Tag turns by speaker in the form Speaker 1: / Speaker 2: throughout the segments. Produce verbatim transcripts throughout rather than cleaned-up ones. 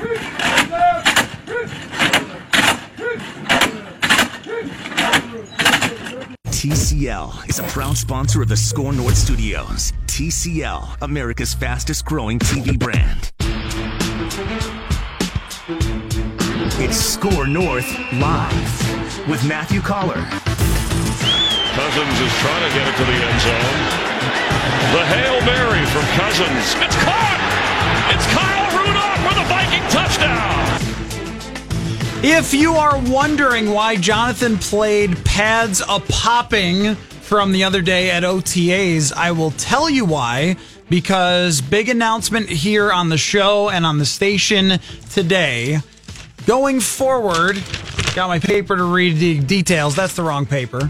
Speaker 1: T C L is a proud sponsor of the Score North Studios. T C L, America's fastest growing T V brand. It's Score North Live with Matthew Collar.
Speaker 2: Cousins is trying to get it to the end zone. The Hail Mary from Cousins. It's caught! It's Kyle Rudolph for the Viking touchdown!
Speaker 3: If you are wondering why Jonathan played pads a-popping from the other day at O T As, I will tell you why. Because big announcement here on the show and on the station today. Going forward, got my paper to read the details. That's the wrong paper.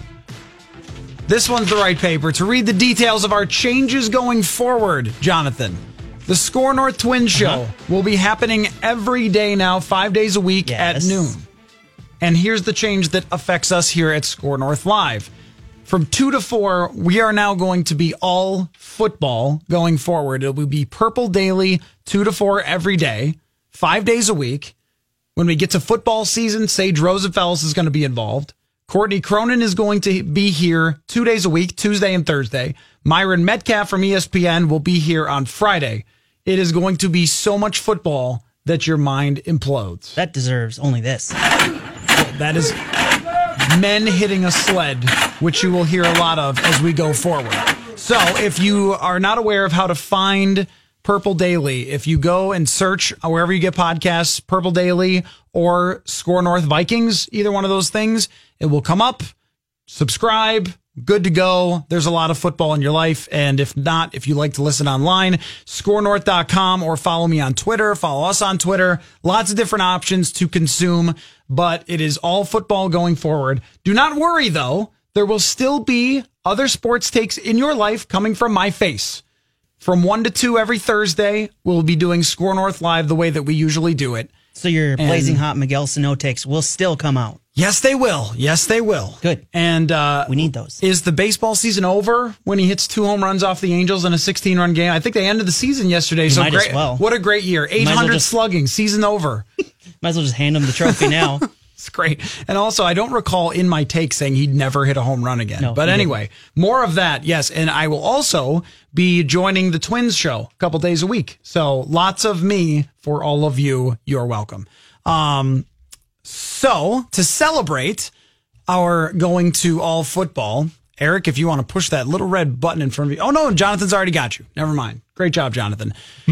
Speaker 3: This one's the right paper. To read the details of our changes going forward, Jonathan. The Score North Twins show uh-huh. will be happening every day now, five days a week yes. at noon. And here's the change that affects us here at Score North Live. From two to four, we are now going to be all football going forward. It will be Purple Daily, two to four every day, five days a week. When we get to football season, Sage Rosenfels is going to be involved. Courtney Cronin is going to be here two days a week, Tuesday and Thursday. Myron Metcalf from E S P N will be here on Friday. It is going to be so much football that your mind implodes.
Speaker 4: That deserves only this.
Speaker 3: That is men hitting a sled, which you will hear a lot of as we go forward. So if you are not aware of how to find Purple Daily, if you go and search wherever you get podcasts, Purple Daily or Score North Vikings, either one of those things, it will come up. Subscribe. Good to go. There's a lot of football in your life. And if not, if you like to listen online, score north dot com or follow me on Twitter, follow us on Twitter. Lots of different options to consume, but it is all football going forward. Do not worry, though. There will still be other sports takes in your life coming from my face. From one to two every Thursday, we'll be doing Score North Live the way that we usually do it.
Speaker 4: So your blazing and, hot Miguel Sano takes will still come out.
Speaker 3: Yes, they will. Yes, they will.
Speaker 4: Good.
Speaker 3: And uh,
Speaker 4: we need those.
Speaker 3: Is the baseball season over when he hits two home runs off the Angels in a sixteen-run game? I think they ended the season yesterday.
Speaker 4: You
Speaker 3: so
Speaker 4: might
Speaker 3: great.
Speaker 4: As well.
Speaker 3: What a great year. eight hundred well just, slugging, season over.
Speaker 4: Might as well just hand him the trophy now.
Speaker 3: It's great. And also, I don't recall in my take saying he'd never hit a home run again. No, but anyway, didn't. More of that, yes. And I will also be joining the Twins show a couple days a week. So lots of me for all of you. You're welcome. Um, so to celebrate our going to all football, Eric, if you want to push that little red button in front of you. Oh, no, Jonathan's already got you. Never mind. Great job, Jonathan.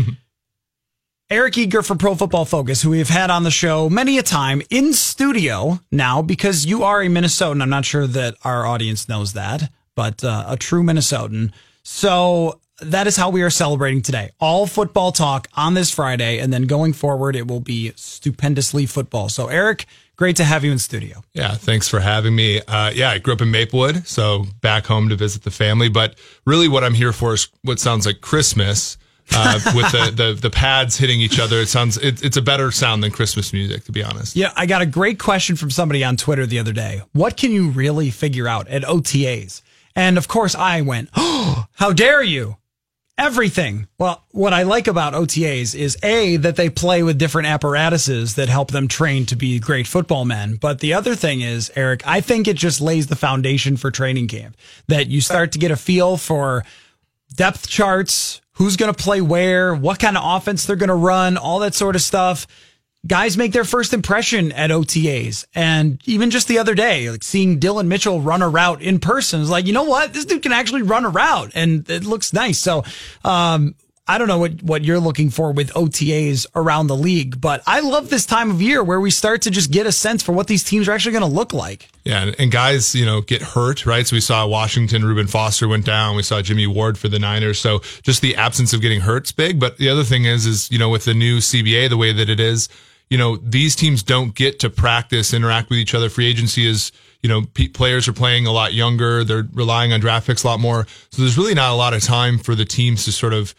Speaker 3: Eric Eager for Pro Football Focus, who we have had on the show many a time, in studio now because you are a Minnesotan. I'm not sure that our audience knows that, but uh, a true Minnesotan. So that is how we are celebrating today. All football talk on this Friday, and then going forward, it will be stupendously football. So, Eric, great to have you in studio.
Speaker 5: Yeah, thanks for having me. Uh, yeah, I grew up in Maplewood, so back home to visit the family. But really what I'm here for is what sounds like Christmas. uh, with the, the the pads hitting each other. It sounds it, it's a better sound than Christmas music, to be honest.
Speaker 3: Yeah, I got a great question from somebody on Twitter the other day. What can you really figure out at O T As? And of course I went, oh, how dare you? Everything. Well, what I like about O T As is A, that they play with different apparatuses that help them train to be great football men. But the other thing is, Eric, I think it just lays the foundation for training camp, that you start to get a feel for depth charts, who's going to play where, what kind of offense they're going to run, all that sort of stuff. Guys make their first impression at O T As. And even just the other day, like seeing Dylan Mitchell run a route in person is like, you know what? This dude can actually run a route and it looks nice. So, um, I don't know what, what you're looking for with O T As around the league, but I love this time of year where we start to just get a sense for what these teams are actually going to look like.
Speaker 5: Yeah, and, and guys, you know, get hurt, right? So we saw Washington, Reuben Foster went down. We saw Jimmy Ward for the Niners. So just the absence of getting hurt's big. But the other thing is, is, you know, with the new C B A, the way that it is, you know, these teams don't get to practice, interact with each other. Free agency is, you know, p- players are playing a lot younger. They're relying on draft picks a lot more. So there's really not a lot of time for the teams to sort of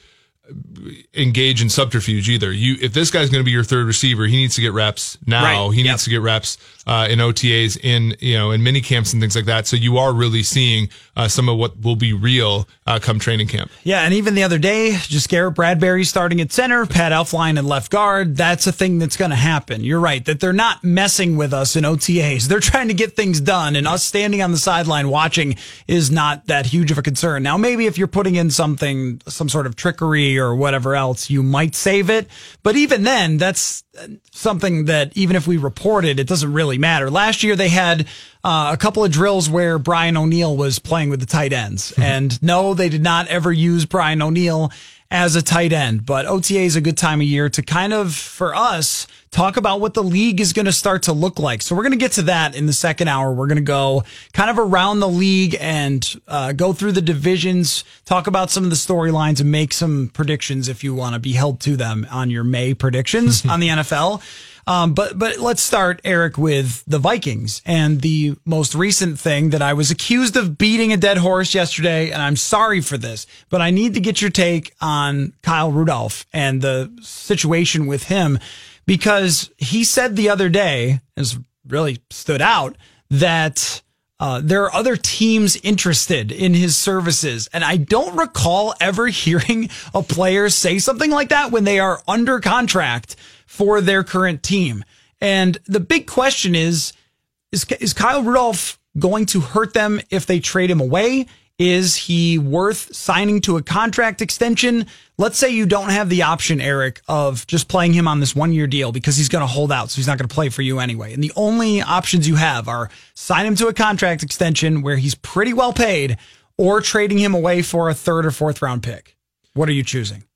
Speaker 5: engage in subterfuge either. You, if this guy's going to be your third receiver, he needs to get reps now.
Speaker 3: Right.
Speaker 5: He
Speaker 3: Yep.
Speaker 5: needs to get reps uh, in O T As, in you know, in mini camps and things like that. So you are really seeing uh, some of what will be real uh, come training camp.
Speaker 3: Yeah, and even the other day, just Garrett Bradbury starting at center, Pat Elflein at left guard. That's a thing that's going to happen. You're right that they're not messing with us in O T As. They're trying to get things done, and us standing on the sideline watching is not that huge of a concern. Now, maybe if you're putting in something, some sort of trickery or whatever else, you might save it. But even then, that's something that even if we report it, it doesn't really matter. Last year, they had uh, a couple of drills where Brian O'Neill was playing with the tight ends. And no, they did not ever use Brian O'Neill as a tight end. But O T A is a good time of year to kind of, for us, talk about what the league is going to start to look like. So we're going to get to that in the second hour. We're going to go kind of around the league and uh, go through the divisions, talk about some of the storylines, and make some predictions if you want to be held to them on your May predictions on the N F L. Um, but but let's start, Eric, with the Vikings and the most recent thing that I was accused of beating a dead horse yesterday, and I'm sorry for this, but I need to get your take on Kyle Rudolph and the situation with him, because he said the other day, has really stood out, that uh, there are other teams interested in his services. And I don't recall ever hearing a player say something like that when they are under contract for their current team. And the big question is, is, is Kyle Rudolph going to hurt them if they trade him away? Is he worth signing to a contract extension? Let's say you don't have the option, Eric, of just playing him on this one-year deal because he's going to hold out, so he's not going to play for you anyway. And the only options you have are sign him to a contract extension where he's pretty well paid, or trading him away for a third or fourth round pick. What are you choosing?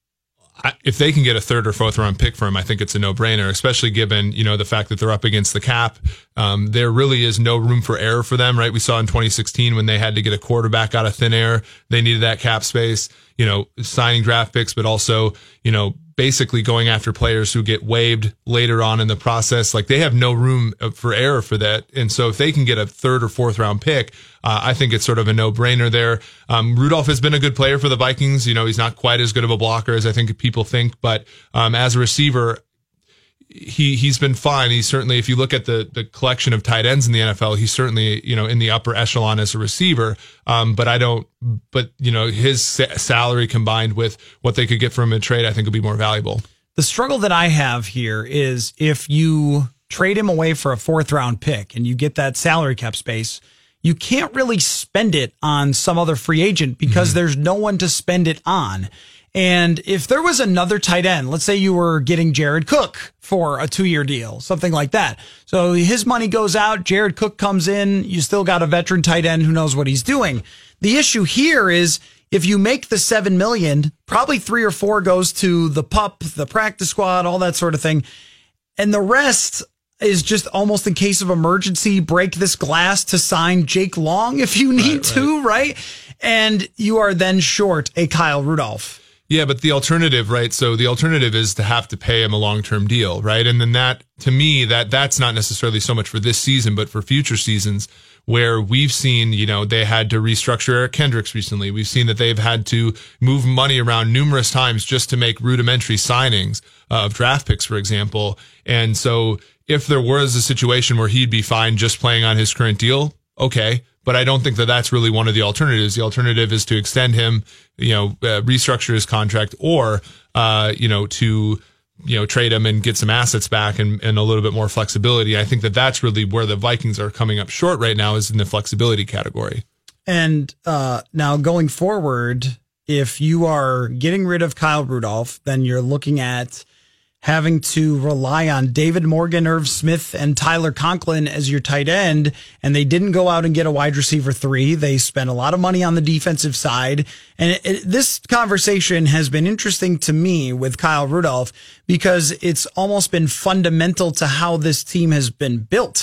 Speaker 5: If they can get a third or fourth round pick for him, I think it's a no brainer, especially given, you know, the fact that they're up against the cap. Um, there really is no room for error for them, right? We saw in twenty sixteen when they had to get a quarterback out of thin air, they needed that cap space, you know, signing draft picks, but also, you know, basically going after players who get waived later on in the process. Like, they have no room for error for that. And so if they can get a third or fourth round pick, uh, I think it's sort of a no brainer there. Um, Rudolph has been a good player for the Vikings. You know, he's not quite as good of a blocker as I think people think, but, um, as a receiver, he, he's been fine. He's certainly, if you look at the, the collection of tight ends in the N F L, he's certainly, you know, in the upper echelon as a receiver. Um, but I don't, but, you know, his sa- salary combined with what they could get from him in trade, I think would be more valuable.
Speaker 3: The struggle that I have here is if you trade him away for a fourth round pick and you get that salary cap space, you can't really spend it on some other free agent because mm-hmm. there's no one to spend it on. And if there was another tight end, let's say you were getting Jared Cook for a two-year deal, something like that. So his money goes out, Jared Cook comes in, you still got a veteran tight end who knows what he's doing. The issue here is if you make the seven million dollars, probably three or four goes to the pup, the practice squad, all that sort of thing. And the rest is just almost in case of emergency, break this glass to sign Jake Long if you need right, to, right. right? And you are then short a Kyle Rudolph.
Speaker 5: Yeah, but the alternative, right? So the alternative is to have to pay him a long-term deal, right? And then that, to me, that that's not necessarily so much for this season, but for future seasons where we've seen, you know, they had to restructure Eric Kendricks recently. We've seen that they've had to move money around numerous times just to make rudimentary signings uh, of draft picks, for example. And so if there was a situation where he'd be fine just playing on his current deal, okay. But I don't think that that's really one of the alternatives. The alternative is to extend him, you know, uh, restructure his contract, or, uh, you know, to, you know, trade him and get some assets back and, and a little bit more flexibility. I think that that's really where the Vikings are coming up short right now, is in the flexibility category.
Speaker 3: And uh, now going forward, if you are getting rid of Kyle Rudolph, then you're looking at having to rely on David Morgan, Irv Smith, and Tyler Conklin as your tight end, and they didn't go out and get a wide receiver three. They spent a lot of money on the defensive side, and it, it, this conversation has been interesting to me with Kyle Rudolph because it's almost been fundamental to how this team has been built.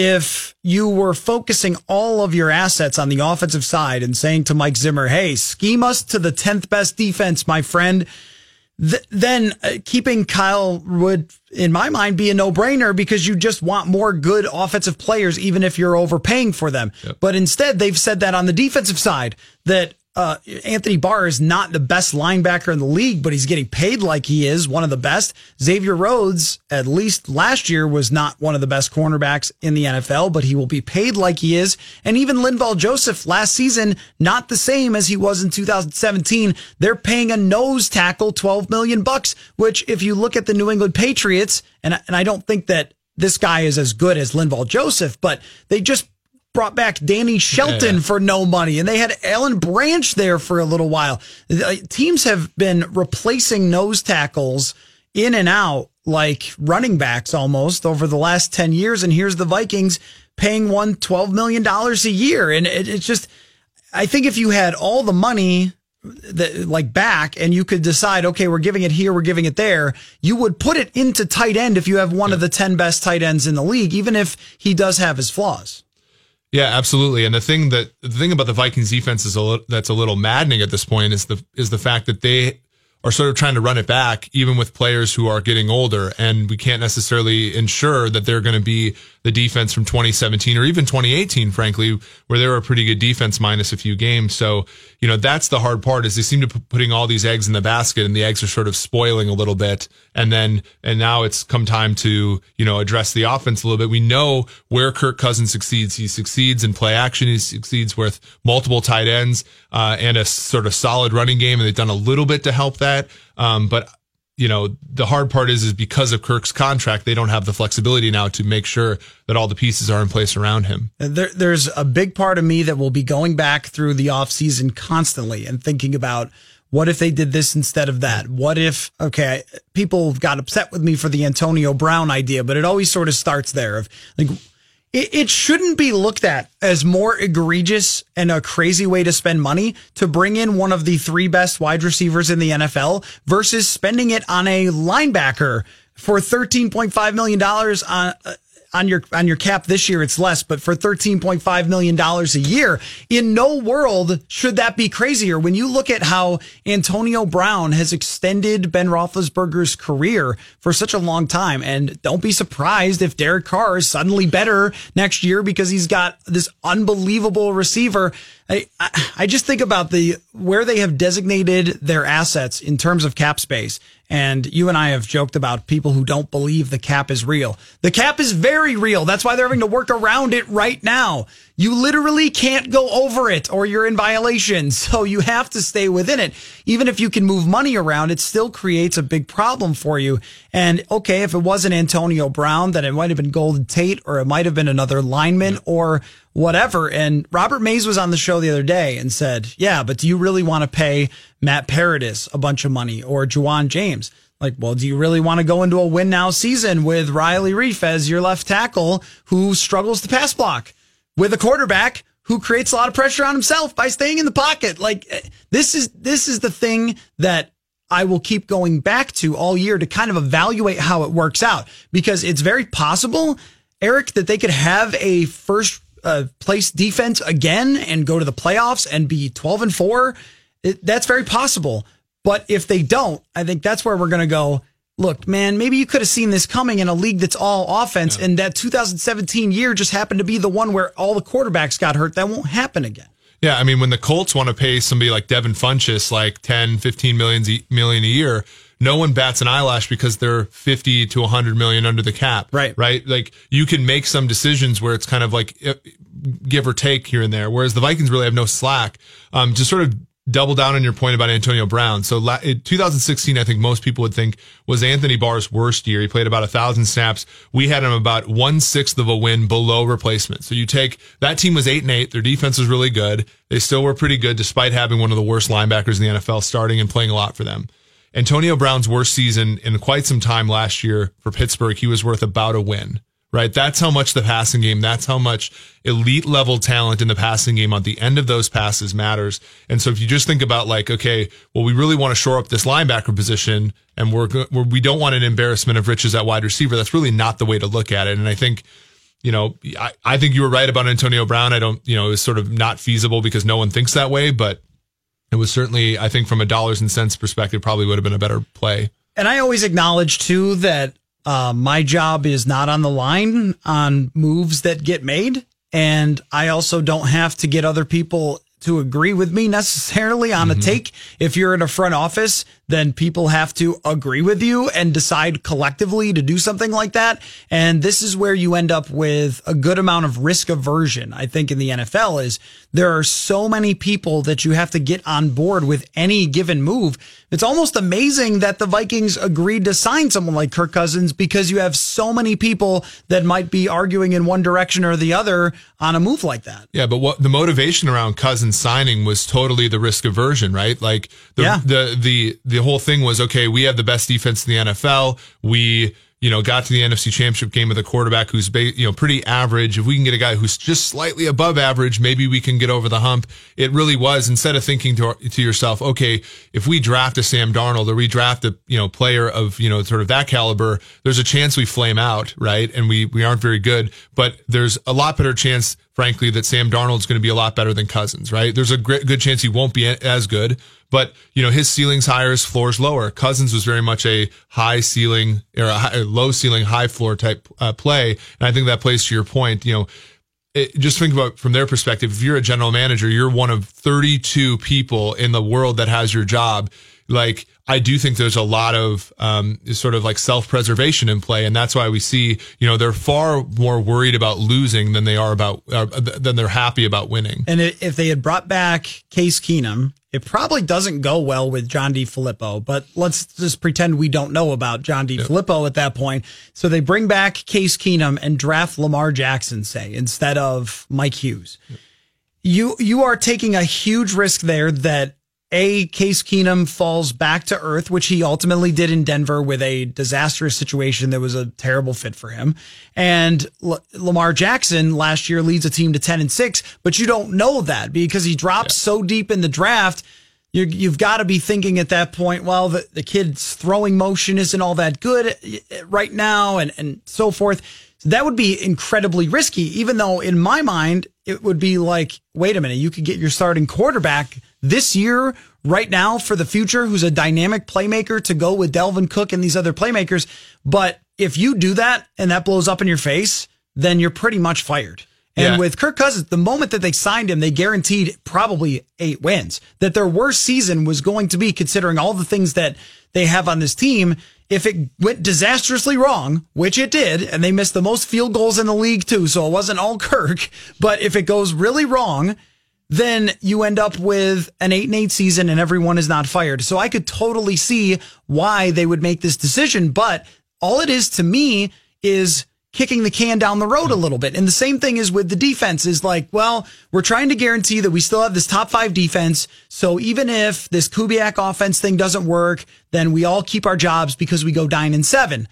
Speaker 3: If you were focusing all of your assets on the offensive side and saying to Mike Zimmer, hey, scheme us to the tenth best defense, my friend, Th- then uh, keeping Kyle would, in my mind, be a no-brainer because you just want more good offensive players, even if you're overpaying for them. Yep. But instead, they've said that on the defensive side, that uh, Anthony Barr is not the best linebacker in the league, but he's getting paid like he is one of the best. Xavier Rhodes, at least last year, was not one of the best cornerbacks in the N F L, but he will be paid like he is. And even Linval Joseph last season, not the same as he was in two thousand seventeen. They're paying a nose tackle twelve million bucks, which if you look at the New England Patriots, and, and I don't think that this guy is as good as Linval Joseph, but they just brought back Danny Shelton yeah. for no money, and they had Alan Branch there for a little while. Teams have been replacing nose tackles in and out like running backs almost over the last ten years, and here's the Vikings paying one twelve million dollars a year. And it, it's just, I think if you had all the money that, like back, and you could decide, okay, we're giving it here, we're giving it there, you would put it into tight end if you have one yeah. of the ten best tight ends in the league, even if he does have his flaws.
Speaker 5: Yeah, absolutely. And the thing that the thing about the Vikings defense is a little, that's a little maddening at this point is the is the fact that they are sort of trying to run it back, even with players who are getting older, and we can't necessarily ensure that they're going to be the defense from twenty seventeen or even twenty eighteen, frankly, where they were a pretty good defense minus a few games. So, you know, that's the hard part is they seem to be putting all these eggs in the basket, and the eggs are sort of spoiling a little bit. And then, and now it's come time to, you know, address the offense a little bit. We know where Kirk Cousins succeeds. He succeeds in play action. He succeeds with multiple tight ends, uh, and a sort of solid running game. And they've done a little bit to help that. Um, but you know, the hard part is, is because of Kirk's contract, they don't have the flexibility now to make sure that all the pieces are in place around him.
Speaker 3: There, there's a big part of me that will be going back through the offseason constantly and thinking about, what if they did this instead of that? What if, okay, people got upset with me for the Antonio Brown idea, but it always sort of starts there of like, it, it shouldn't be looked at as more egregious and a crazy way to spend money to bring in one of the three best wide receivers in the N F L versus spending it on a linebacker for thirteen point five million dollars on, uh, on your, on your cap this year. It's less, but for thirteen point five million dollars a year, in no world should that be crazier. When you look at how Antonio Brown has extended Ben Roethlisberger's career for such a long time, and don't be surprised if Derek Carr is suddenly better next year because he's got this unbelievable receiver. I, I just think about the where they have designated their assets in terms of cap space. And you and I have joked about people who don't believe the cap is real. The cap is very real. That's why they're having to work around it right now. You literally can't go over it or you're in violation. So you have to stay within it. Even if you can move money around, it still creates a big problem for you. And okay, if it wasn't Antonio Brown, then it might have been Golden Tate or it might have been another lineman or whatever. And Robert Mays was on the show the other day and said, yeah, but do you really want to pay Matt Paradis a bunch of money or Juwan James? Like, well, do you really want to go into a win now season with Riley Reiff as your left tackle who struggles to pass block with a quarterback who creates a lot of pressure on himself by staying in the pocket? Like, this is, this is the thing that I will keep going back to all year to kind of evaluate how it works out, because it's very possible, Eric, that they could have a first uh, place defense again and go to the playoffs and be twelve and four. It, that's very possible. But if they don't, I think that's where we're going to go, look, man, maybe you could have seen this coming in a league that's all offense. Yeah. And that two thousand seventeen year just happened to be the one where all the quarterbacks got hurt. That won't happen again.
Speaker 5: Yeah. I mean, when the Colts want to pay somebody like Devin Funchess like ten, fifteen million, million a year, no one bats an eyelash because they're fifty to one hundred million under the cap.
Speaker 3: Right.
Speaker 5: Right. Like you can make some decisions where it's kind of like give or take here and there. Whereas the Vikings really have no slack. Um, to sort of double down on your point about Antonio Brown. So in two thousand sixteen, I think most people would think was Anthony Barr's worst year. He played about a thousand snaps. We had him about one sixth of a win below replacement. So you take that team was eight and eight. Their defense was really good. They still were pretty good despite having one of the worst linebackers in the N F L starting and playing a lot for them. Antonio Brown's worst season in quite some time last year for Pittsburgh, he was worth about a win. Right. That's how much the passing game, that's how much elite level talent in the passing game on the end of those passes matters. And so if you just think about like, okay, well, we really want to shore up this linebacker position and we're, we're we don't want an embarrassment of riches at wide receiver. That's really not the way to look at it. And I think, you know, I, I think you were right about Antonio Brown. I don't, you know, it was sort of not feasible because no one thinks that way, but it was certainly, I think from a dollars and cents perspective, probably would have been a better play.
Speaker 3: And I always acknowledge too that Uh, my job is not on the line on moves that get made. And I also don't have to get other people to agree with me necessarily on mm-hmm. a take. If you're in a front office, then people have to agree with you and decide collectively to do something like that. And this is where you end up with a good amount of risk aversion, I think, in the N F L is there are so many people that you have to get on board with any given move. It's almost amazing that the Vikings agreed to sign someone like Kirk Cousins because you have so many people that might be arguing in one direction or the other on a move like that.
Speaker 5: Yeah, but what the motivation around Cousins signing was totally the risk aversion, right? Like the yeah. the the the whole thing was, okay, we have the best defense in the N F L. We, you know, got to the N F C Championship game with a quarterback who's, you know, pretty average. If we can get a guy who's just slightly above average, maybe we can get over the hump. It really was, instead of thinking to to yourself, okay, if we draft a Sam Darnold or we draft a, you know, player of, you know, sort of that caliber, there's a chance we flame out, right? And we, we aren't very good, but there's a lot better chance, frankly, that Sam Darnold's going to be a lot better than Cousins, right? There's a great, good chance he won't be as good, but, you know, his ceiling's higher, his floor's lower. Cousins was very much a high ceiling or a, high, a low ceiling, high floor type uh, play. And I think that plays to your point. You know, it, just think about from their perspective. If you're a general manager, you're one of thirty-two people in the world that has your job. Like, I do think there's a lot of um, sort of like self-preservation in play, and that's why we see, you know, they're far more worried about losing than they are about uh, than they're happy about winning.
Speaker 3: And if they had brought back Case Keenum, it probably doesn't go well with John DeFilippo, but let's just pretend we don't know about John DeFilippo yep. at that point. So they bring back Case Keenum and draft Lamar Jackson, say, instead of Mike Hughes. Yep. You you are taking a huge risk there that A, Case Keenum falls back to earth, which he ultimately did in Denver with a disastrous situation that was a terrible fit for him. And L- Lamar Jackson last year leads a team to ten and six, but you don't know that because he drops yeah. so deep in the draft. You, you've got to be thinking at that point, well, the, the kid's throwing motion isn't all that good right now and, and so forth. So that would be incredibly risky, even though in my mind, it would be like, wait a minute, you could get your starting quarterback this year, right now, for the future, who's a dynamic playmaker to go with Dalvin Cook and these other playmakers. But if you do that and that blows up in your face, then you're pretty much fired. And yeah. with Kirk Cousins, the moment that they signed him, they guaranteed probably eight wins. That their worst season was going to be, considering all the things that they have on this team, if it went disastrously wrong, which it did, and they missed the most field goals in the league too, so it wasn't all Kirk, but if it goes really wrong, then you end up with an eight and eight season and everyone is not fired. So I could totally see why they would make this decision, but all it is to me is kicking the can down the road a little bit. And the same thing is with the defense is like, well, we're trying to guarantee that we still have this top five defense. So even if this Kubiak offense thing doesn't work, then we all keep our jobs because we go nine and seven.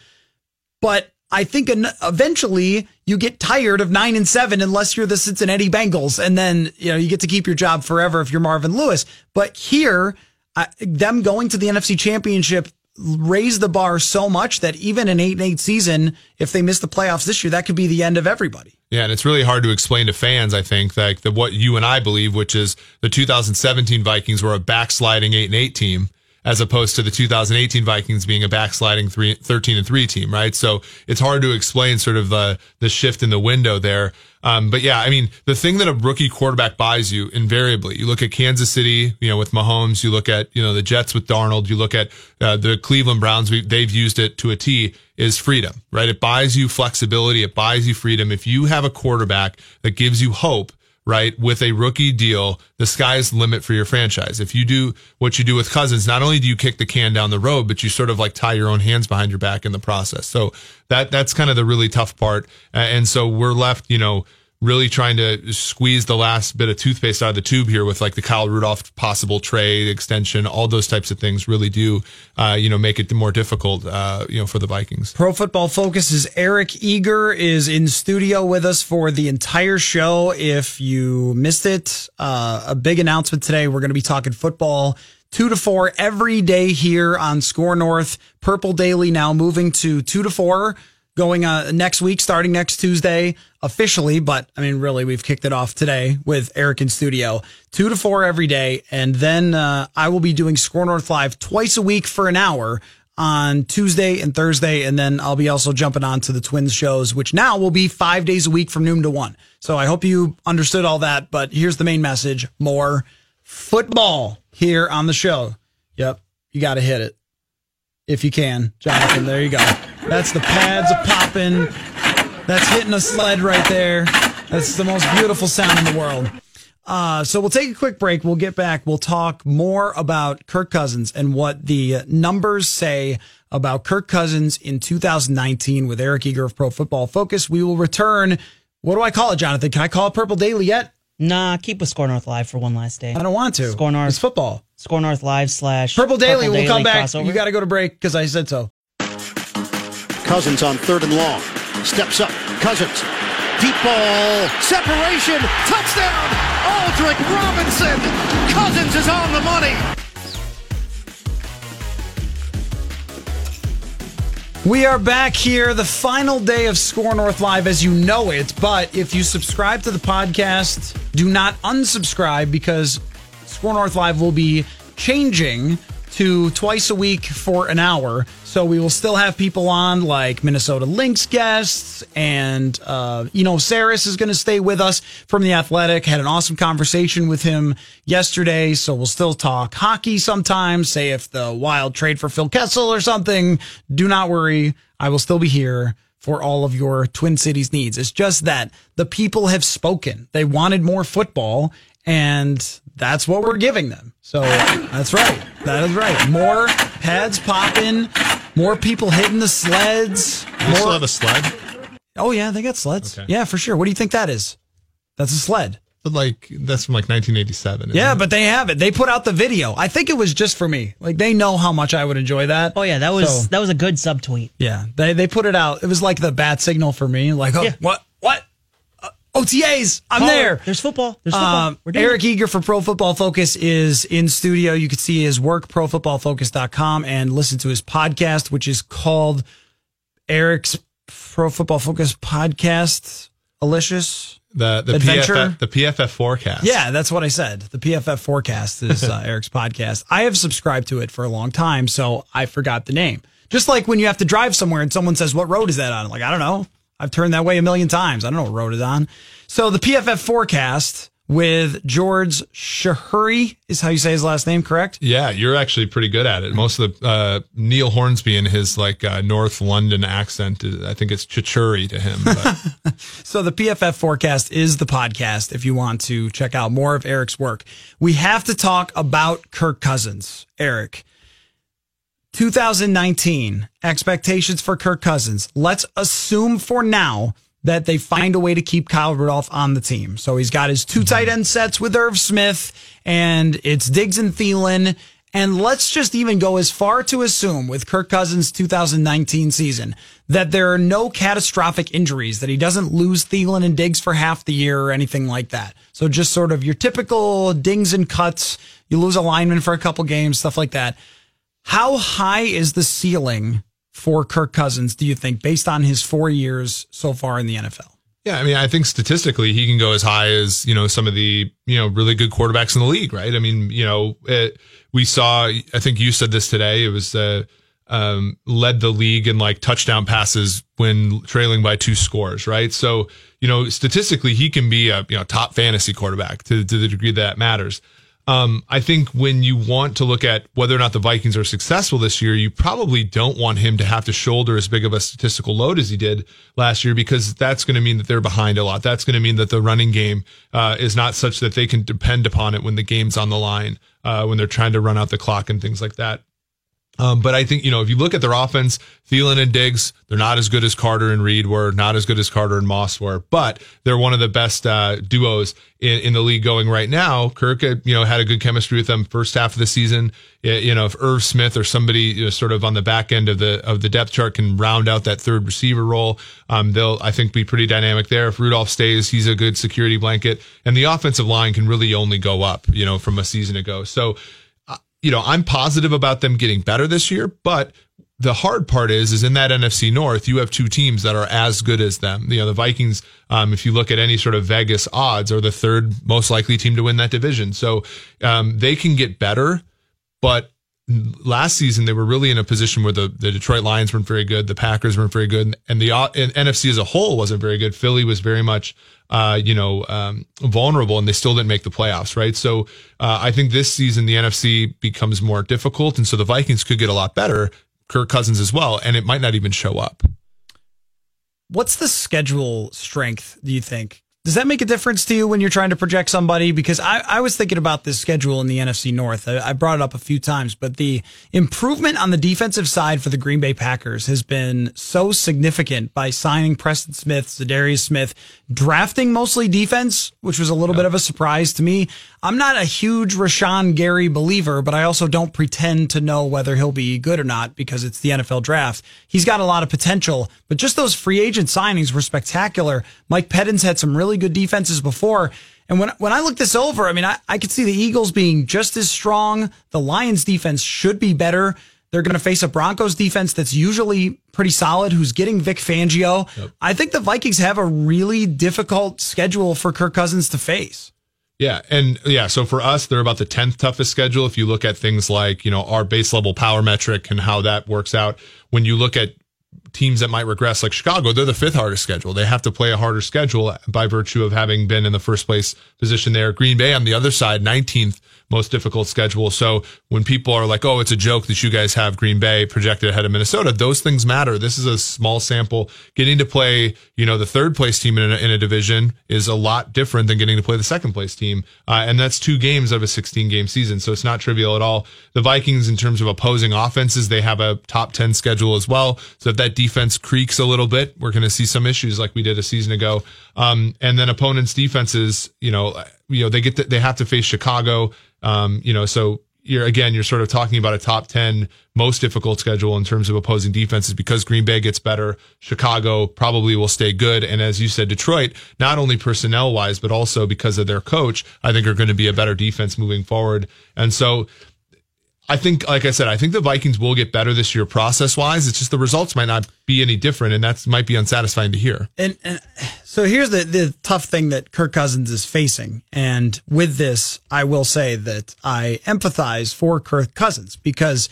Speaker 3: But I think eventually you get tired of nine and seven unless you're the Cincinnati Bengals, and then you know you get to keep your job forever if you're Marvin Lewis. But here, uh, them going to the N F C Championship raised the bar so much that even an eight and eight season, if they miss the playoffs this year, that could be the end of everybody.
Speaker 5: Yeah, and it's really hard to explain to fans, I think, like the, what you and I believe, which is the two thousand seventeen Vikings were a backsliding eight and eight team, as opposed to the two thousand eighteen Vikings being a backsliding three, thirteen and three team, right? So it's hard to explain sort of the, the shift in the window there. Um, but yeah, I mean, the thing that a rookie quarterback buys you invariably, you look at Kansas City, you know, with Mahomes, you look at, you know, the Jets with Darnold, you look at uh, the Cleveland Browns, we, they've used it to a T, is freedom, right? It buys you flexibility. It buys you freedom. If you have a quarterback that gives you hope, right, with a rookie deal, the sky's the limit for your franchise. If you do what you do with Cousins, not only do you kick the can down the road, but you sort of like tie your own hands behind your back in the process. So that that's kind of the really tough part. And so we're left, you know, really trying to squeeze the last bit of toothpaste out of the tube here with like the Kyle Rudolph possible trade extension. All those types of things really do, uh, you know, make it more difficult, uh, you know, for the Vikings.
Speaker 3: Pro Football Focus's Eric Eager is in studio with us for the entire show. If you missed it, uh, a big announcement today. We're going to be talking football two to four every day here on Score North. Purple Daily now moving to two to four. Going uh, next week, starting next Tuesday officially, but I mean, really, we've kicked it off today with Eric in studio, two to four every day. And then uh, I will be doing Score North Live twice a week for an hour on Tuesday and Thursday, and then I'll be also jumping on to the Twins shows, which now will be five days a week from noon to one. So I hope you understood all that, but here's the main message. More football here on the show. Yep, you got to hit it. If you can, Jonathan, there you go. That's the pads a popping. That's hitting a sled right there. That's the most beautiful sound in the world. Uh, so we'll take a quick break. We'll get back. We'll talk more about Kirk Cousins and what the numbers say about Kirk Cousins in two thousand nineteen with Eric Eager of Pro Football Focus. We will return. What do I call it, Jonathan? Can I call it Purple Daily yet?
Speaker 4: Nah, keep with Score North Live for one last day.
Speaker 3: I don't want to.
Speaker 4: Score North.
Speaker 3: It's football.
Speaker 4: Score North Live slash
Speaker 3: Purple Daily.
Speaker 4: Purple
Speaker 3: We'll
Speaker 4: Daily
Speaker 3: come back.
Speaker 4: crossover.
Speaker 3: You got to go to break because I said so.
Speaker 6: Cousins on third and long. Steps up. Cousins. Deep ball. Separation. Touchdown. Aldrick Robinson. Cousins is on the money.
Speaker 3: We are back here, the final day of Score North Live as you know it. But if you subscribe to the podcast, do not unsubscribe because Score North Live will be changing to twice a week for an hour. So we will still have people on like Minnesota Lynx guests, and uh, you know, Saris is going to stay with us from The Athletic. Had an awesome conversation with him yesterday, so we'll still talk hockey sometimes, say if the Wild trade for Phil Kessel or something. Do not worry, I will still be here for all of your Twin Cities needs. It's just that the people have spoken. They wanted more football, and that's what we're giving them. So that's right. That is right. More pads popping, more people hitting the sleds.
Speaker 5: They
Speaker 3: more...
Speaker 5: still have a sled?
Speaker 3: Oh, yeah, they got sleds.
Speaker 5: Okay.
Speaker 3: Yeah, for sure. What do you think that is? That's a sled.
Speaker 5: But like, that's from like nineteen eighty-seven.
Speaker 3: Yeah,
Speaker 5: it?
Speaker 3: but they have it. They put out the video. I think it was just for me. Like, they know how much I would enjoy that.
Speaker 4: Oh, yeah, that was
Speaker 3: So,
Speaker 4: that was a good subtweet.
Speaker 3: yeah, they they put it out. It was like the bat signal for me. Like, oh,
Speaker 4: Yeah.
Speaker 3: what? What? Uh, O T As. I'm
Speaker 4: Call it.
Speaker 3: there.
Speaker 4: There's football. There's football.
Speaker 3: Um,
Speaker 4: We're doing
Speaker 3: Eric
Speaker 4: it.
Speaker 3: Eager for Pro Football Focus is in studio. You can see his work, pro football focus dot com, and listen to his podcast, which is called Eric's Pro Football Focus Podcast. Alicious.
Speaker 5: The the
Speaker 3: Adventure?
Speaker 5: P F F, the P F F forecast.
Speaker 3: Yeah, that's what I said. The P F F Forecast is uh, Eric's podcast. I have subscribed to it for a long time, so I forgot the name. Just like when you have to drive somewhere and someone says, what road is that on? I'm like, I don't know. I've turned that way a million times. I don't know what road it's on. So the P F F Forecast with George Shahuri is how you say his last name, correct?
Speaker 5: Yeah, you're actually pretty good at it. Most of the uh, Neil Hornsby in his like uh, North London accent, is, I think it's Chichuri to him. But.
Speaker 3: So the P F F Forecast is the podcast if you want to check out more of Eric's work. We have to talk about Kirk Cousins, Eric. two thousand nineteen, expectations for Kirk Cousins. Let's assume for now that they find a way to keep Kyle Rudolph on the team. So he's got his two tight end sets with Irv Smith, and it's Diggs and Thielen. And let's just even go as far to assume with Kirk Cousins' two thousand nineteen season that there are no catastrophic injuries, that he doesn't lose Thielen and Diggs for half the year or anything like that. So just sort of your typical dings and cuts. You lose a lineman for a couple games, stuff like that. How high is the ceiling for Kirk Cousins, do you think, based on his four years so far in the N F L?
Speaker 5: Yeah, I mean, I think statistically he can go as high as, you know, some of the, you know, really good quarterbacks in the league, right? I mean, you know, it, we saw, I think you said this today, it was uh, um, led the league in like touchdown passes when trailing by two scores, right? So, you know, statistically he can be a, you know, top fantasy quarterback to, to the degree that matters. Um, I think when you want to look at whether or not the Vikings are successful this year, you probably don't want him to have to shoulder as big of a statistical load as he did last year, because that's going to mean that they're behind a lot. That's going to mean that the running game uh, is not such that they can depend upon it when the game's on the line, uh, when they're trying to run out the clock and things like that. Um, but I think, you know, if you look at their offense, Thielen and Diggs, they're not as good as Carter and Reed were, not as good as Carter and Moss were, but they're one of the best uh, duos in, in the league going right now. Kirk, uh, you know, had a good chemistry with them first half of the season. You know, if Irv Smith or somebody, you know, sort of on the back end of the of the depth chart can round out that third receiver role, um, they'll, I think, be pretty dynamic there. If Rudolph stays, he's a good security blanket, and the offensive line can really only go up, you know, from a season ago. So, you know, I'm positive about them getting better this year, but the hard part is, is in that N F C North, you have two teams that are as good as them. You know, the Vikings, um, if you look at any sort of Vegas odds, are the third most likely team to win that division. So, um, they can get better, but last season they were really in a position where the, the Detroit Lions weren't very good, the Packers weren't very good, and the and N F C as a whole wasn't very good. Philly was very much, uh, you know, um, vulnerable, and they still didn't make the playoffs, right? So uh, I think this season the N F C becomes more difficult, and so the Vikings could get a lot better, Kirk Cousins as well, and it might not even show up.
Speaker 3: What's the schedule strength, do you think? Does that make a difference to you when you're trying to project somebody? Because I, I was thinking about this schedule in the N F C North. I, I brought it up a few times, but the improvement on the defensive side for the Green Bay Packers has been so significant by signing Preston Smith, Zadarius Smith, drafting mostly defense, which was a little yeah. bit of a surprise to me. I'm not a huge Rashawn Gary believer, but I also don't pretend to know whether he'll be good or not because it's the N F L draft. He's got a lot of potential, but just those free agent signings were spectacular. Mike Pettins had some really good defenses before. And when when I look this over, I mean, I, I could see the Eagles being just as strong. The Lions defense should be better. They're going to face a Broncos defense that's usually pretty solid, who's getting Vic Fangio. Yep. I think the Vikings have a really difficult schedule for Kirk Cousins to face.
Speaker 5: Yeah. And yeah, so for us, they're about the tenth toughest schedule. If you look at things like, you know, our base level power metric and how that works out, when you look at teams that might regress like Chicago, they're the fifth hardest schedule. They have to play a harder schedule by virtue of having been in the first place position there. Green Bay on the other side, nineteenth most difficult schedule. So when people are like, oh, it's a joke that you guys have Green Bay projected ahead of Minnesota, those things matter. This is a small sample. Getting to play, you know, the third place team in a, in a division is a lot different than getting to play the second place team. Uh, and that's two games of a sixteen game season. So it's not trivial at all. The Vikings, in terms of opposing offenses, they have a top ten schedule as well. So if that defense creaks a little bit, we're going to see some issues like we did a season ago. Um, and then opponents' defenses, you know, you know, they get to, they have to face Chicago. Um, you know, so you're, again, you're sort of talking about a top ten most difficult schedule in terms of opposing defenses because Green Bay gets better. Chicago probably will stay good. And as you said, Detroit, not only personnel wise, but also because of their coach, I think are going to be a better defense moving forward. And so I think, like I said, I think the Vikings will get better this year process wise. It's just the results might not be any different, and that might be unsatisfying to hear.
Speaker 3: And, and so here's the, the tough thing that Kirk Cousins is facing. And with this, I will say that I empathize for Kirk Cousins because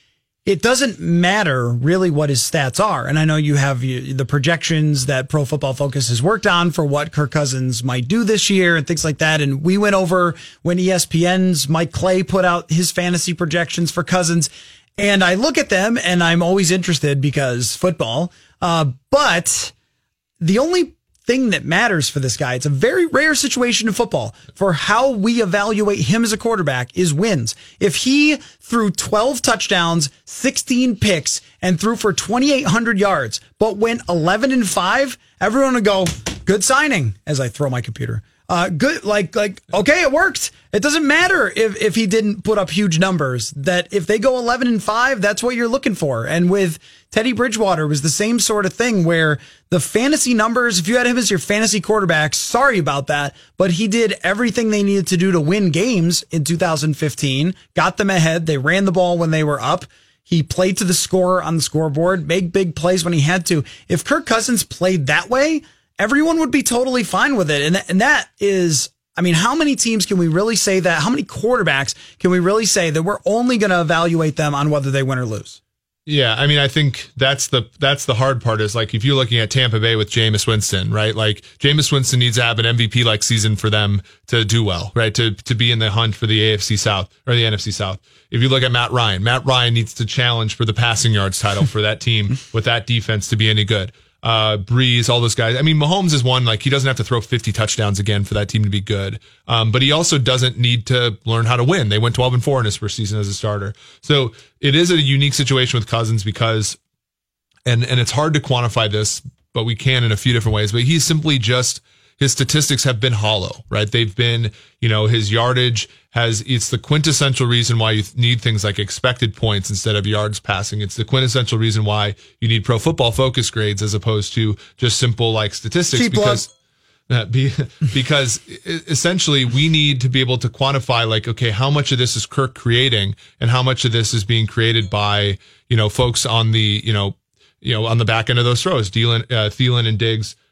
Speaker 3: it doesn't matter really what his stats are. And I know you have the projections that Pro Football Focus has worked on for what Kirk Cousins might do this year and things like that. And we went over when E S P N's Mike Clay put out his fantasy projections for Cousins. And I look at them and I'm always interested because football. Uh, but the only thing that matters for this guy, it's a very rare situation in football for how we evaluate him as a quarterback is wins. If he threw twelve touchdowns, sixteen picks, and threw for twenty-eight hundred yards, but went eleven and five, everyone would go, good signing, as I throw my computer. Uh, good, like, like, okay, it worked. It doesn't matter if, if he didn't put up huge numbers, that if they go eleven and five, that's what you're looking for. And with Teddy Bridgewater, it was the same sort of thing where the fantasy numbers, if you had him as your fantasy quarterback, sorry about that, but he did everything they needed to do to win games in two thousand fifteen, got them ahead. They ran the ball when they were up. He played to the score on the scoreboard, made big plays when he had to. If Kirk Cousins played that way, everyone would be totally fine with it. And, th- and that is, I mean, how many teams can we really say that? How many quarterbacks can we really say that we're only going to evaluate them on whether they win or lose?
Speaker 5: Yeah, I mean, I think that's the that's the hard part is like if you're looking at Tampa Bay with Jameis Winston, right? Like Jameis Winston needs to have an M V P like season for them to do well, right? To to be in the hunt for the A F C South or the N F C South. If you look at Matt Ryan, Matt Ryan needs to challenge for the passing yards title for that team with that defense to be any good. Uh, Breeze, all those guys. I mean, Mahomes is one, like he doesn't have to throw fifty touchdowns again for that team to be good. Um, but he also doesn't need to learn how to win. They went twelve and four in his first season as a starter. So it is a unique situation with Cousins because, and, and it's hard to quantify this, but we can in a few different ways, but he's simply just, his statistics have been hollow, right? They've been, you know, his yardage has, it's the quintessential reason why you need things like expected points instead of yards passing. It's the quintessential reason why you need Pro Football Focus grades as opposed to just simple like statistics. Cheap because, uh, be, because essentially we need to be able to quantify like, okay, how much of this is Kirk creating and how much of this is being created by, you know, folks on the, you know, you know, on the back end of those throws, Thielen, uh, Thielen and Diggs.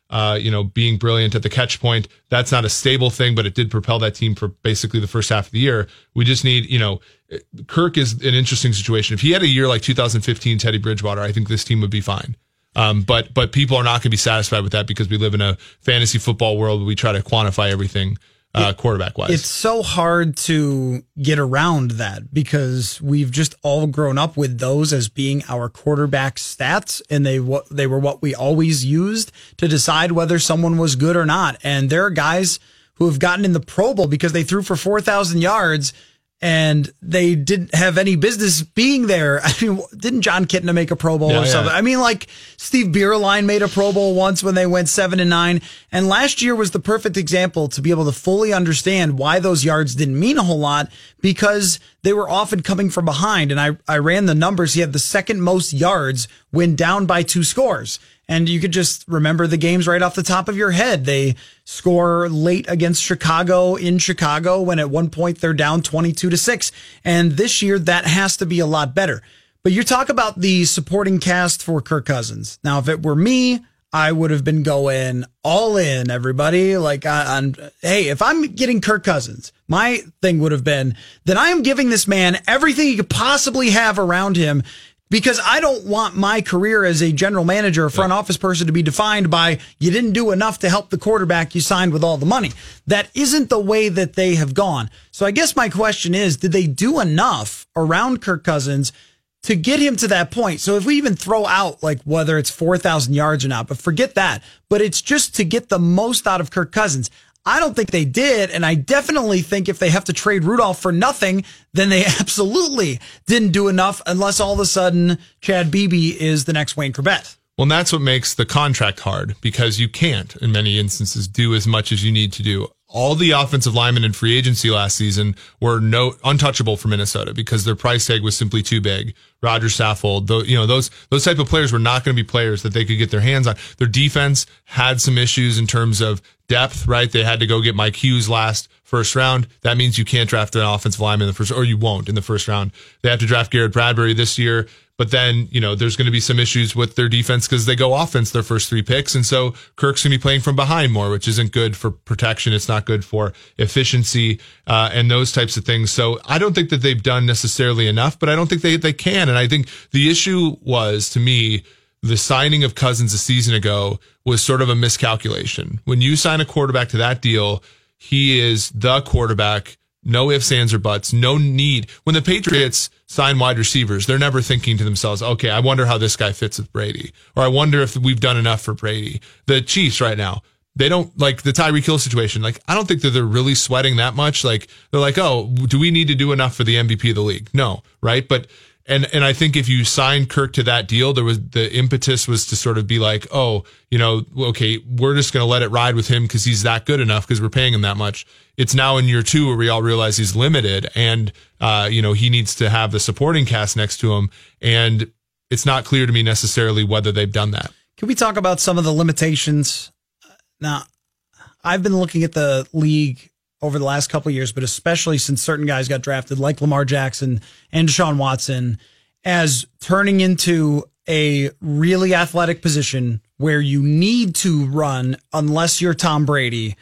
Speaker 5: uh, you know, being brilliant at the catch point. That's not a stable thing, but it did propel that team for basically the first half of the year. We just need, you know, Kirk is an interesting situation. If he had a year like two thousand fifteen Teddy Bridgewater, I think this team would be fine. Um, but but people are not going to be satisfied with that because we live in a fantasy football world where we try to quantify everything uh, quarterback wise.
Speaker 3: It's so hard to get around that because we've just all grown up with those as being our quarterback stats, and they what they were what we always used to decide whether someone was good or not. And there are guys who have gotten in the Pro Bowl because they threw for four thousand yards. And they didn't have any business being there. I mean, didn't John Kitna make a Pro Bowl
Speaker 5: yeah,
Speaker 3: or something?
Speaker 5: Yeah.
Speaker 3: I mean, like Steve Bierlein made a Pro Bowl once when they went seven and nine. And last year was the perfect example to be able to fully understand why those yards didn't mean a whole lot because they were often coming from behind. And I, I ran the numbers. He had the second most yards when down by two scores. And you could just remember the games right off the top of your head. They score late against Chicago in Chicago when at one point they're down twenty-two to six. And this year that has to be a lot better. But you talk about the supporting cast for Kirk Cousins. Now, if it were me, I would have been going all in, everybody. Like, on, hey, if I'm getting Kirk Cousins, my thing would have been that I am giving this man everything he could possibly have around him. Because I don't want my career as a general manager or front yeah. office person to be defined by you didn't do enough to help the quarterback you signed with all the money. That isn't the way that they have gone. So I guess my question is, did they do enough around Kirk Cousins to get him to that point? So if we even throw out like whether it's four thousand yards or not, but forget that. But it's just to get the most out of Kirk Cousins. I don't think they did, and I definitely think if they have to trade Rudolph for nothing, then they absolutely didn't do enough unless all of a sudden Chad Beebe is the next Wayne Corbett.
Speaker 5: Well, and that's what makes the contract hard because you can't, in many instances, do as much as you need to do. All the offensive linemen in free agency last season were no untouchable for Minnesota because their price tag was simply too big. Roger Saffold, though, you know, those those type of players were not going to be players that they could get their hands on. Their defense had some issues in terms of depth, right? They had to go get Mike Hughes last first round. That means you can't draft an offensive lineman in the first, or you won't in the first round. They have to draft Garrett Bradbury this year. But then, you know, there's going to be some issues with their defense because they go offense their first three picks. And so Kirk's going to be playing from behind more, which isn't good for protection. It's not good for efficiency uh, and those types of things. So I don't think that they've done necessarily enough, but I don't think they, they can. And I think the issue was, to me, the signing of Cousins a season ago was sort of a miscalculation. When you sign a quarterback to that deal, he is the quarterback. No ifs, ands, or buts. No need. When the Patriots sign wide receivers, they're never thinking to themselves, okay, I wonder how this guy fits with Brady. Or I wonder if we've done enough for Brady. The Chiefs right now, they don't, like the Tyreek Hill situation, like I don't think that they're really sweating that much. Like they're like, oh, do we need to do enough for the M V P of the league? No, right? But And and I think if you signed Kirk to that deal, there was the impetus was to sort of be like, oh, you know, okay, we're just going to let it ride with him because he's that good enough because we're paying him that much. It's now in year two where we all realize he's limited and, uh, you know, he needs to have the supporting cast next to him. And it's not clear to me necessarily whether they've done that.
Speaker 3: Can we talk about some of the limitations? Now, I've been looking at the league over the last couple of years, but especially since certain guys got drafted like Lamar Jackson and Deshaun Watson, as turning into a really athletic position where you need to run unless you're Tom Brady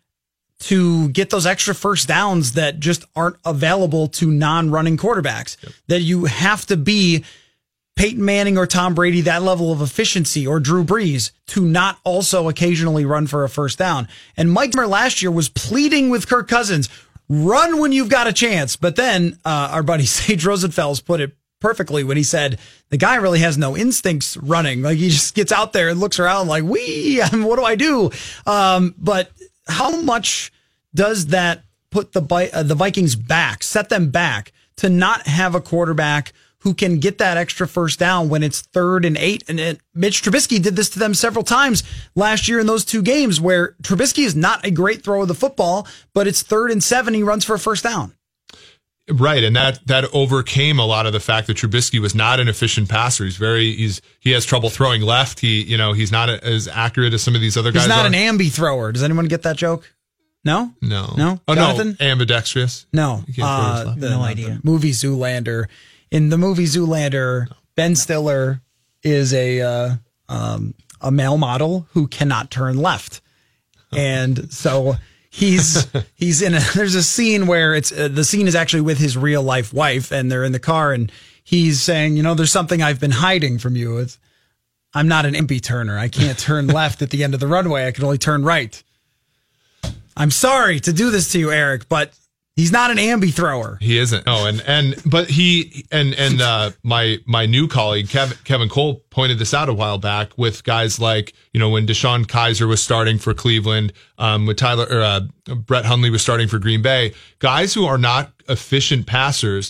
Speaker 3: to get those extra first downs that just aren't available to non-running quarterbacks. Yep. That you have to be Peyton Manning or Tom Brady, that level of efficiency, or Drew Brees, to not also occasionally run for a first down. And Mike Zimmer last year was pleading with Kirk Cousins, run when you've got a chance. But then uh, our buddy Sage Rosenfels put it perfectly when he said, the guy really has no instincts running. Like he just gets out there and looks around like, wee, what do I do? Um, but how much does that put the, uh, the Vikings back, set them back to not have a quarterback who can get that extra first down when it's third and eight? And it, Mitch Trubisky did this to them several times last year in those two games where Trubisky is not a great thrower of the football, but it's third and seven. He runs for a first down.
Speaker 5: Right. And that, that overcame a lot of the fact that Trubisky was not an efficient passer. He's very, he's, he has trouble throwing left. He, you know, he's not as accurate as some of these other guys.
Speaker 3: He's not
Speaker 5: are.
Speaker 3: an ambi thrower. Does anyone get that joke? No?
Speaker 5: No.
Speaker 3: No?
Speaker 5: Oh,
Speaker 3: Jonathan?
Speaker 5: no. Ambidextrous.
Speaker 3: No. Uh, the, no idea. Movie Zoolander. In the movie Zoolander, Ben Stiller is a uh, um, a male model who cannot turn left. And so he's he's in a, there's a scene where it's uh, the scene is actually with his real life wife, and they're in the car, and he's saying, you know, there's something I've been hiding from you. It's, I'm not an impy turner. I can't turn left at the end of the runway. I can only turn right. I'm sorry to do this to you, Eric, but he's not an ambi thrower.
Speaker 5: He isn't. Oh, and and but he and and uh, my my new colleague Kevin Kevin Cole pointed this out a while back with guys like, you know, when Deshaun Kaiser was starting for Cleveland, um, with Tyler or uh, Brett Hundley was starting for Green Bay, guys who are not efficient passers.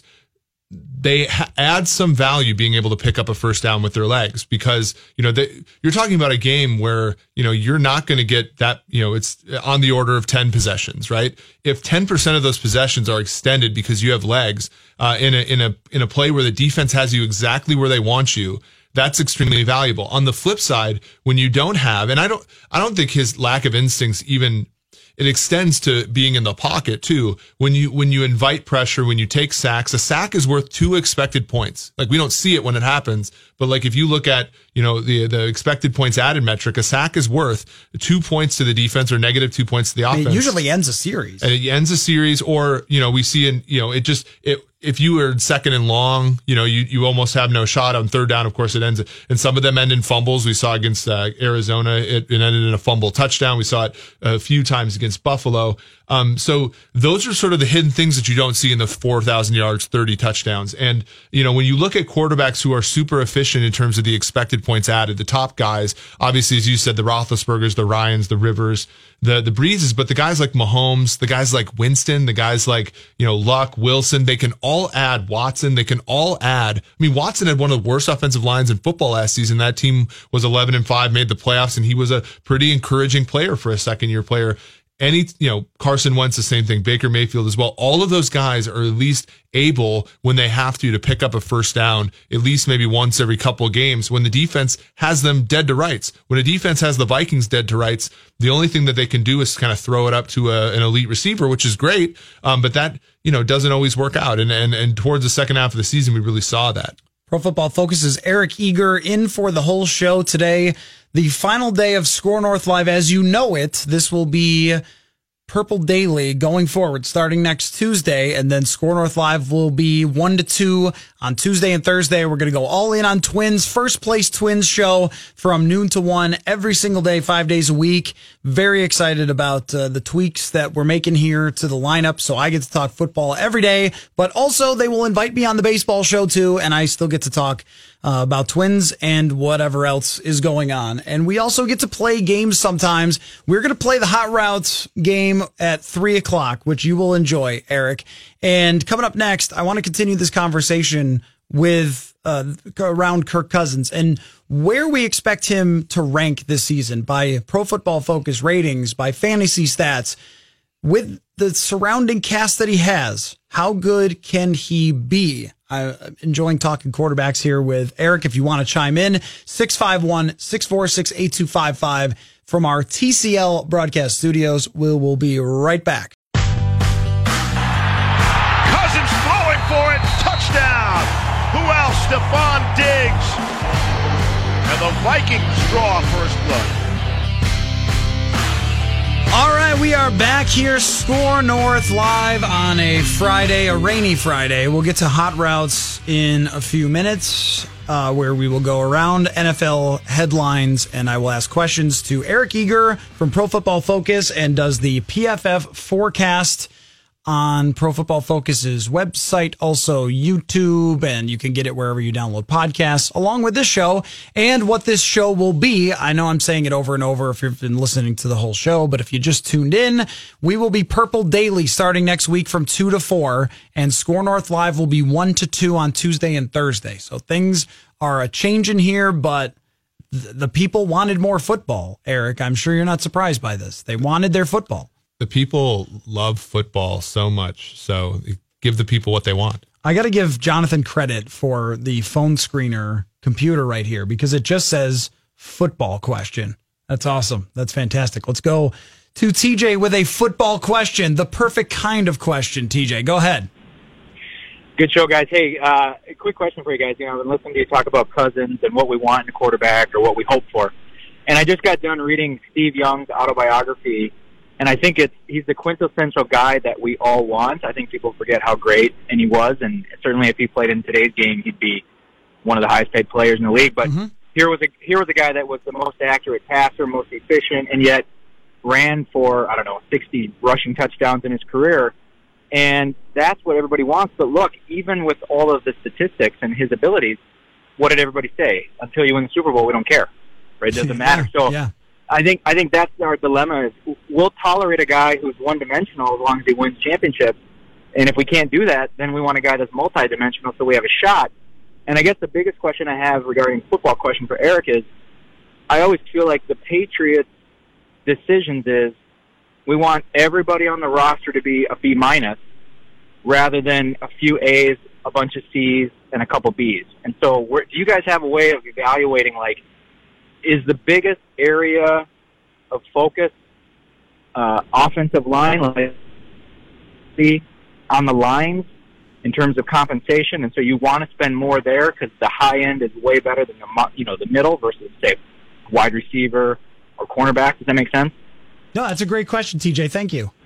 Speaker 5: They ha- add some value being able to pick up a first down with their legs, because, you know, they, you're talking about a game where, you know, you're not going to get that, you know, it's on the order of ten possessions, right? If ten percent of those possessions are extended because you have legs, uh, in a, in a, in a play where the defense has you exactly where they want you, that's extremely valuable. On the flip side, when you don't have, and I don't, I don't think his lack of instincts even, it extends to being in the pocket too. When you, when you invite pressure, when you take sacks, a sack is worth two expected points. Like, we don't see it when it happens, but like, if you look at, you know, the, the expected points added metric, a sack is worth two points to the defense or negative two points to the offense.
Speaker 3: It usually ends a series.
Speaker 5: And it ends a series, or, you know, we see in, you know, it just, it, if you are second and long, you know, you, you almost have no shot. On third down, of course, it ends, and some of them end in fumbles. We saw against uh, Arizona, it, it ended in a fumble touchdown. We saw it a few times against Buffalo. Um, so those are sort of the hidden things that you don't see in the four thousand yards, thirty touchdowns. And, you know, when you look at quarterbacks who are super efficient in terms of the expected points added, the top guys, obviously, as you said, the Roethlisbergers, the Ryans, the Rivers, the, the Breezes, but the guys like Mahomes, the guys like Winston, the guys like, you know, Luck, Wilson, they can all add. Watson, they can all add. I mean, Watson had one of the worst offensive lines in football last season. That team was eleven and five, made the playoffs, and he was a pretty encouraging player for a second year player. Any, you know, Carson Wentz, the same thing, Baker Mayfield as well. All of those guys are at least able, when they have to, to pick up a first down, at least maybe once every couple of games, when the defense has them dead to rights. When a defense has the Vikings dead to rights, the only thing that they can do is kind of throw it up to a, an elite receiver, which is great. Um, but that, you know, doesn't always work out. And, and, and towards the second half of the season, we really saw that.
Speaker 3: Pro Football Focus's Eric Eager in for the whole show today. The final day of Score North Live as you know it. This will be Purple Daily going forward, starting next Tuesday, and then Score North Live will be one to two on Tuesday and Thursday. We're going to go all in on Twins, first place Twins show from noon to one every single day, five days a week. Very excited about uh, the tweaks that we're making here to the lineup, so I get to talk football every day, but also they will invite me on the baseball show too, and I still get to talk Uh, about Twins and whatever else is going on. And we also get to play games sometimes. We're going to play the Hot Routes game at three o'clock, which you will enjoy, Eric. And coming up next, I want to continue this conversation with uh, around Kirk Cousins and where we expect him to rank this season by Pro Football Focus ratings, by fantasy stats. With the surrounding cast that he has, how good can he be? I'm enjoying talking quarterbacks here with Eric. If you want to chime in, six five one, six four six, eight two five five from our T C L broadcast studios. We will be right back.
Speaker 7: Cousins throwing for it. Touchdown. Who else? Stephon Diggs. And the Vikings draw first blood.
Speaker 3: All right, we are back here, Score North Live on a Friday, a rainy Friday. We'll get to Hot Routes in a few minutes, uh, where we will go around N F L headlines, and I will ask questions to Eric Eager from Pro Football Focus, and does the P F F forecast on Pro Football Focus's website, also YouTube, and you can get it wherever you download podcasts, along with this show and what this show will be. I know I'm saying it over and over if you've been listening to the whole show, but if you just tuned in, we will be Purple Daily starting next week from two to four, and Score North Live will be one to two on Tuesday and Thursday. So things are a changing here, but th- the people wanted more football, Eric. I'm sure you're not surprised by this. They wanted their football.
Speaker 5: The people love football so much, so give the people what they want.
Speaker 3: I got to give Jonathan credit for the phone screener computer right here, because it just says football question. That's awesome. That's fantastic. Let's go to T J with a football question, the perfect kind of question. T J, go ahead.
Speaker 8: Good show, guys. Hey, uh, a quick question for you guys. You know, I've been listening to you talk about Cousins and what we want in a quarterback or what we hope for. And I just got done reading Steve Young's autobiography, and I think it's he's the quintessential guy that we all want. I think people forget how great and he was, and certainly if he played in today's game, he'd be one of the highest-paid players in the league. But mm-hmm. here was a here was a guy that was the most accurate passer, most efficient, and yet ran for, I don't know, sixty rushing touchdowns in his career. And that's what everybody wants. But look, even with all of the statistics and his abilities, what did everybody say? Until you win the Super Bowl, we don't care. Right? It doesn't matter. So
Speaker 3: yeah.
Speaker 8: I think I think that's our dilemma. Is we'll tolerate a guy who's one-dimensional as long as he wins championships. And if we can't do that, then we want a guy that's multi-dimensional so we have a shot. And I guess the biggest question I have regarding football question for Eric is, I always feel like the Patriots' decisions is, we want everybody on the roster to be a B minus rather than a few A's, a bunch of C's, and a couple B's. And so we're, do you guys have a way of evaluating, like, is the biggest area of focus uh, offensive line, like, see, on the lines in terms of compensation? And so you want to spend more there because the high end is way better than the, you know, the middle versus, say, wide receiver or cornerback. Does that make sense?
Speaker 3: No, that's a great question, T J. Thank you.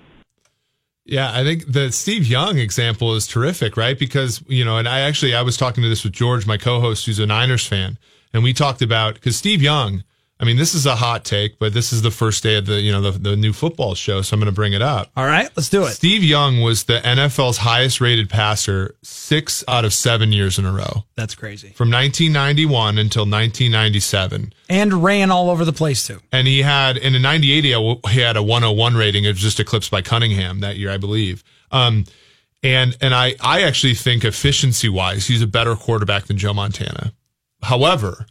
Speaker 5: Yeah, I think the Steve Young example is terrific, right? Because, you know, and I actually, I was talking to this with George, my co-host, who's a Niners fan, and we talked about, because Steve Young, I mean, this is a hot take, but this is the first day of the, you know, the, the new football show, so I'm going to bring it up.
Speaker 3: All right, let's do it.
Speaker 5: Steve Young was the N F L's highest rated passer six out of seven years in a row.
Speaker 3: That's crazy.
Speaker 5: From nineteen ninety-one until nineteen ninety-seven.
Speaker 3: And ran all over the place, too.
Speaker 5: And he had, in the ninety-eight, he had a one oh one rating. It was just eclipsed by Cunningham that year, I believe. Um, and and I, I actually think efficiency-wise, he's a better quarterback than Joe Montana. However,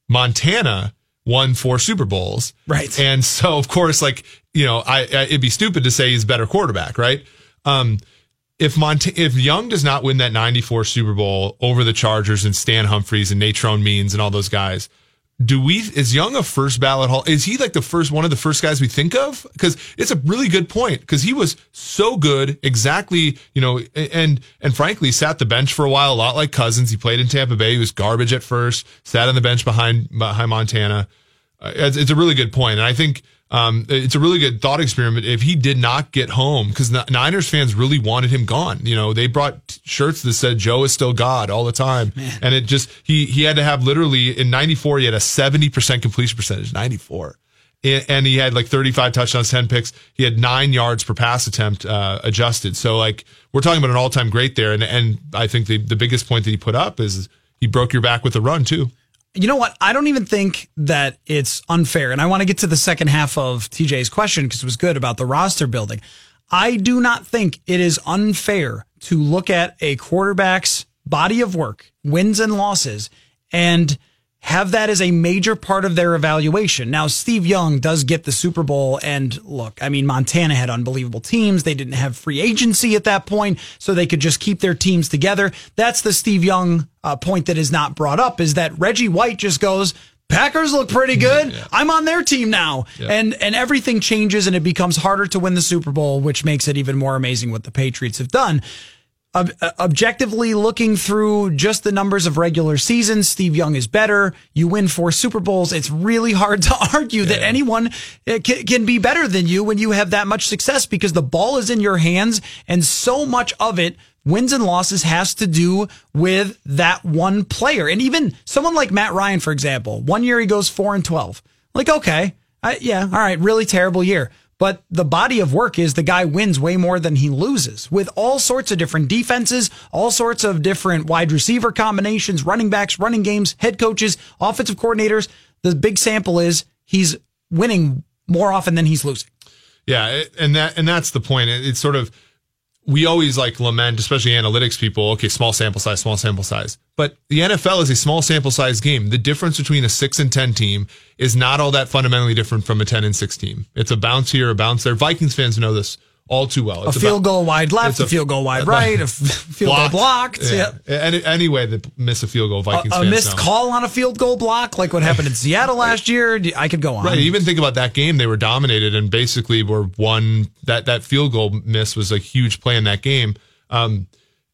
Speaker 5: Montana won four Super Bowls.
Speaker 3: Right.
Speaker 5: And so, of course, like, you know, I, I it'd be stupid to say he's a better quarterback, right? Um, if Mont- if Young does not win that ninety-four Super Bowl over the Chargers and Stan Humphries and Natrone Means and all those guys, do we, is Young a first ballot Hall? Is he like the first, one of the first guys we think of? Because it's a really good point, because he was so good, exactly, you know, and, and frankly, sat the bench for a while, a lot like Cousins. He played in Tampa Bay. He was garbage at first, sat on the bench behind, behind Montana. Uh, it's, it's a really good point. And I think, um, it's a really good thought experiment if he did not get home, because Niners fans really wanted him gone. You know, they brought shirts that said Joe is still God all the time. Man. And it just, he, he had to have literally in ninety-four, he had a seventy percent completion percentage, ninety-four. And he had like thirty-five touchdowns, ten picks. He had nine yards per pass attempt, uh, adjusted. So like, we're talking about an all time great there. And, and I think the, the biggest point that he put up is he broke your back with a run too.
Speaker 3: You know what? I don't even think that it's unfair. And I want to get to the second half of T J's question because it was good about the roster building. I do not think it is unfair to look at a quarterback's body of work, wins and losses, and have that as a major part of their evaluation. Now, Steve Young does get the Super Bowl, and look, I mean, Montana had unbelievable teams. They didn't have free agency at that point, so they could just keep their teams together. That's the Steve Young uh, point that is not brought up, is that Reggie White just goes, Packers look pretty good. Yeah. I'm on their team now. Yeah. And and everything changes, and it becomes harder to win the Super Bowl, which makes it even more amazing what the Patriots have done. Ob- objectively looking through just the numbers of regular seasons, Steve Young is better. You win four Super Bowls. It's really hard to argue yeah. that anyone can, can be better than you when you have that much success, because the ball is in your hands, and so much of it, wins and losses, has to do with that one player. And even someone like Matt Ryan, for example, one year he goes four and twelve. Like, okay, I, yeah, all right, really terrible year. But the body of work is the guy wins way more than he loses, with all sorts of different defenses, all sorts of different wide receiver combinations, running backs, running games, head coaches, offensive coordinators. The big sample is he's winning more often than he's losing.
Speaker 5: Yeah, and that and that's the point. It's sort of, we always like lament, especially analytics people, okay, small sample size, small sample size. But the N F L is a small sample size game. The difference between a six and ten team is not all that fundamentally different from a ten and six team. It's a bounce here, a bounce there. Vikings fans know this all too well. It's
Speaker 3: a field about, goal wide left, a, a field goal wide right, a field blocked. goal blocked.
Speaker 5: Yeah. Yeah. Any, anyway, that miss a field goal, Vikings
Speaker 3: a, a
Speaker 5: fans
Speaker 3: missed
Speaker 5: know.
Speaker 3: Call on a field goal block, like what happened in Seattle last year. I could go on.
Speaker 5: Right. Even think about that game. They were dominated and basically were one, that, that field goal miss was a huge play in that game. Um,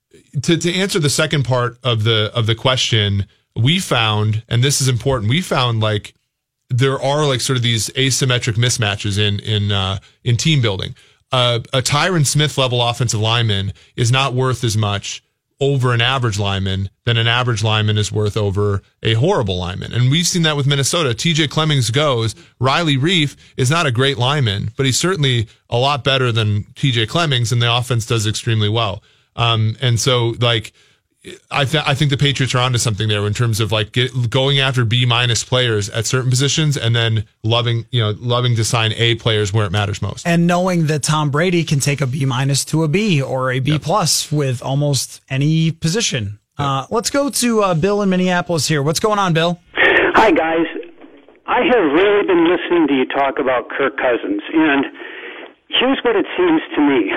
Speaker 5: to to answer the second part of the of the question, we found, and this is important, we found like there are like sort of these asymmetric mismatches in in uh, in team building. Uh, a Tyron Smith level offensive lineman is not worth as much over an average lineman than an average lineman is worth over a horrible lineman. And we've seen that with Minnesota. T J Clemmings goes. Riley Reif is not a great lineman, but he's certainly a lot better than T J Clemmings, and the offense does extremely well. Um, and so like, I, th- I think the Patriots are onto something there in terms of like get, going after B minus players at certain positions and then loving, you know, loving to sign A players where it matters most.
Speaker 3: And knowing that Tom Brady can take a B minus to a B or a B yep. plus with almost any position. Yep. Uh, let's go to uh, Bill in Minneapolis here. What's going on, Bill?
Speaker 9: Hi, guys. I have really been listening to you talk about Kirk Cousins, and here's what it seems to me.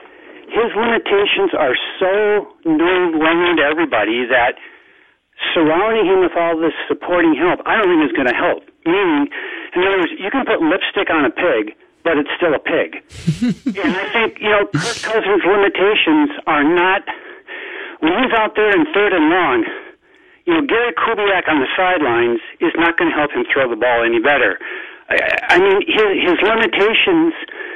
Speaker 9: His limitations are so known to everybody that surrounding him with all this supporting help, I don't think is going to help. Meaning, in other words, you can put lipstick on a pig, but it's still a pig. And I think, you know, Kirk Cousins' limitations are not, when he's out there in third and long, you know, Gary Kubiak on the sidelines is not going to help him throw the ball any better. I, I mean, his, his limitations...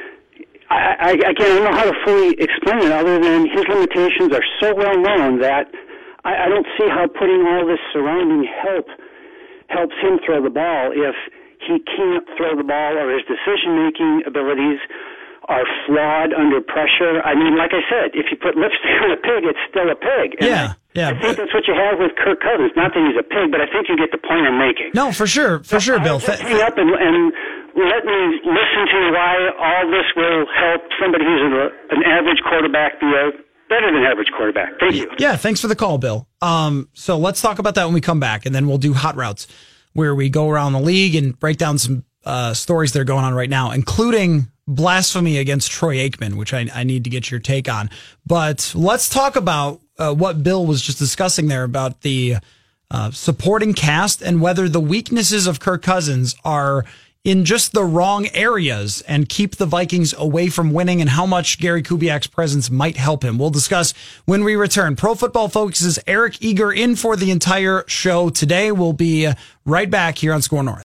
Speaker 9: I, I, again, I don't know how to fully explain it other than his limitations are so well known that I, I don't see how putting all this surrounding help helps him throw the ball if he can't throw the ball or his decision-making abilities are flawed under pressure. I mean, like I said, if you put lipstick on a pig, it's still a pig. And
Speaker 3: yeah, yeah.
Speaker 9: I think that's what you have with Kirk Cousins. Not that he's a pig, but I think you get the point I'm making.
Speaker 3: No, for sure, for sure, Bill.
Speaker 9: Just hang up and, and let me listen to why all this will help somebody who's an, an average quarterback be a better than average quarterback. Thank you.
Speaker 3: Yeah, thanks for the call, Bill. Um, so let's talk about that when we come back, and then we'll do Hot Routes, where we go around the league and break down some uh, stories that are going on right now, including blasphemy against Troy Aikman, which I, I need to get your take on. But let's talk about uh, what Bill was just discussing there about the uh, supporting cast and whether the weaknesses of Kirk Cousins are in just the wrong areas and keep the Vikings away from winning, and how much Gary Kubiak's presence might help him. We'll discuss when we return. Pro Football Focus's Eric Eager in for the entire show today. We'll be right back here on Score North.